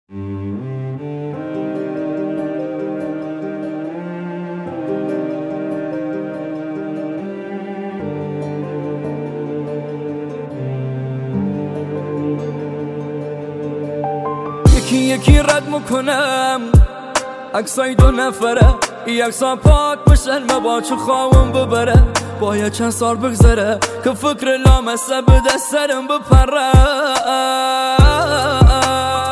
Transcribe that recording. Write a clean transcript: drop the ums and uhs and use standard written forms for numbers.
یکی یکی رد میکنم عکسای 2 نفره، ای عکسا پاک بشن مباچه خواهم ببره. باید چند سال بگذره که فکر لامصب به دست سرم بپره.